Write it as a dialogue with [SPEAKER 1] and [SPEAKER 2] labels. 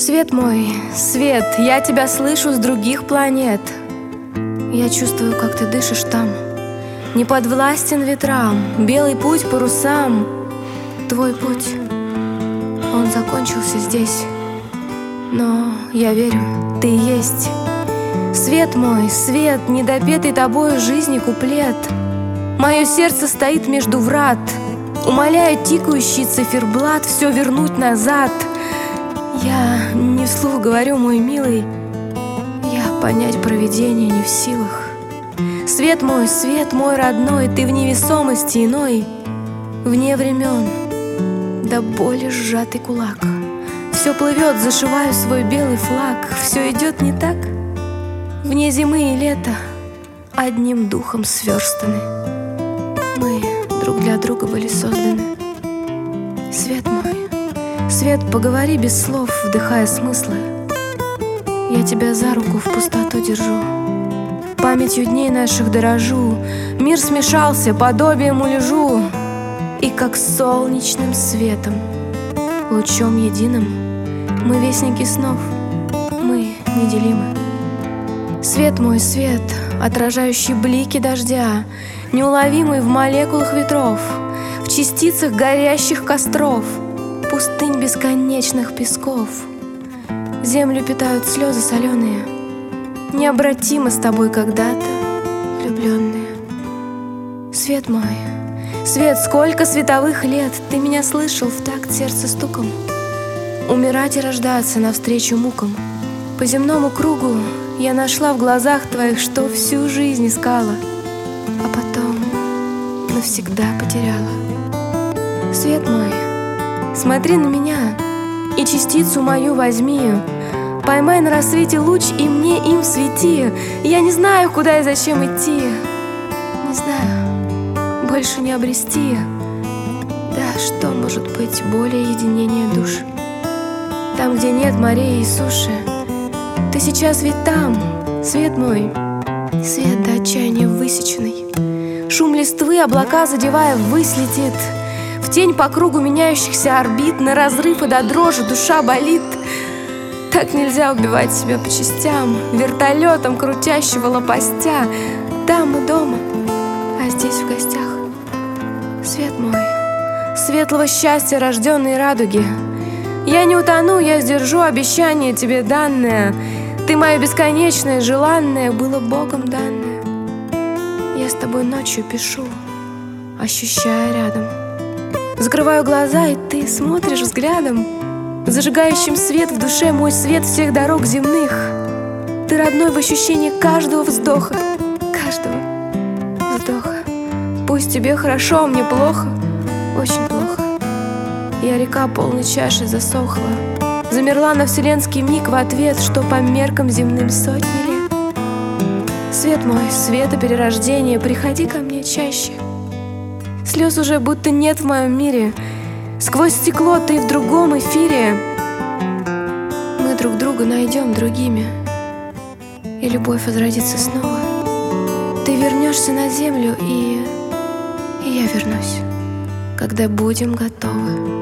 [SPEAKER 1] Свет мой, свет, я тебя слышу с других планет. Я чувствую, как ты дышишь там. Не подвластен ветрам, белый путь парусам. Твой путь, он закончился здесь. Но я верю, ты есть. Свет мой, свет, недопетый тобою жизни куплет. Мое сердце стоит между врат, умоляя тикающий циферблат все вернуть назад. Я не вслух говорю, мой милый, я понять провидение не в силах. Свет мой родной, ты в невесомости иной, вне времен, до боли сжатый кулак. Все плывет, зашиваю свой белый флаг. Все идет не так, вне зимы и лета, одним духом сверстаны. Мы друг для друга были созданы. Свет мой, свет, поговори без слов, вдыхая смыслы. Я тебя за руку в пустоту держу, памятью дней наших дорожу. Мир смешался, подобием улежу, и как солнечным светом, лучом единым, мы вестники снов, мы неделимы. Свет мой, свет, отражающий блики дождя, неуловимый в молекулах ветров, в частицах горящих костров, пустынь бесконечных песков. Землю питают слезы соленые, необратимо с тобой когда-то влюбленные. Свет мой, свет, сколько световых лет ты меня слышал в такт сердца стуком. Умирать и рождаться навстречу мукам. По земному кругу я нашла в глазах твоих, что всю жизнь искала, а потом навсегда потеряла. Свет мой, смотри на меня и частицу мою возьми. Поймай на рассвете луч и мне им свети. Я не знаю, куда и зачем идти, не знаю, больше не обрести. Да, что может быть более единения душ? Там, где нет морей и суши, ты сейчас ведь там, свет мой, свет до отчаяния высеченный. Шум листвы, облака задевая, ввысь летит. В тень по кругу меняющихся орбит, на разрыв и до дрожи душа болит. Так нельзя убивать себя по частям, вертолетом крутящего лопастя. Там мы дома, а здесь в гостях. Свет мой, светлого счастья, рожденной радуги. Я не утону, я сдержу обещание тебе данное. Ты мое бесконечное, желанное, было Богом данное. Я с тобой ночью пишу, ощущая рядом. Закрываю глаза, и ты смотришь взглядом, зажигающим свет в душе, мой свет всех дорог земных. Ты родной в ощущении каждого вздоха, каждого вздоха. Пусть тебе хорошо, а мне плохо, очень плохо. Я река полной чаши засохла, замерла на вселенский миг в ответ, что по меркам земным сотни лет. Свет мой, света перерождения, приходи ко мне чаще. Слез уже будто нет в моем мире, сквозь стекло ты в другом эфире. Мы друг друга найдем другими, и любовь возродится снова. Ты вернешься на землю, и я вернусь, когда будем готовы.